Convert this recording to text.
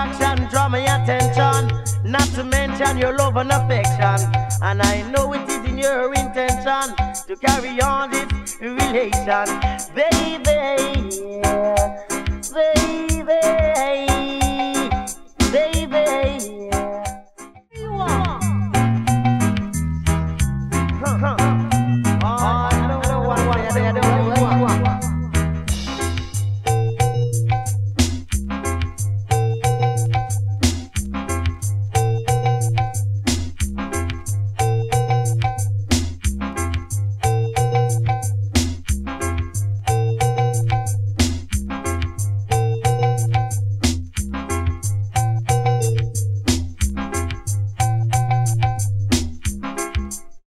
attraction, draw my attention. Not to mention your love and affection. And I know it is in your intention to carry on this relation. Baby, yeah, baby.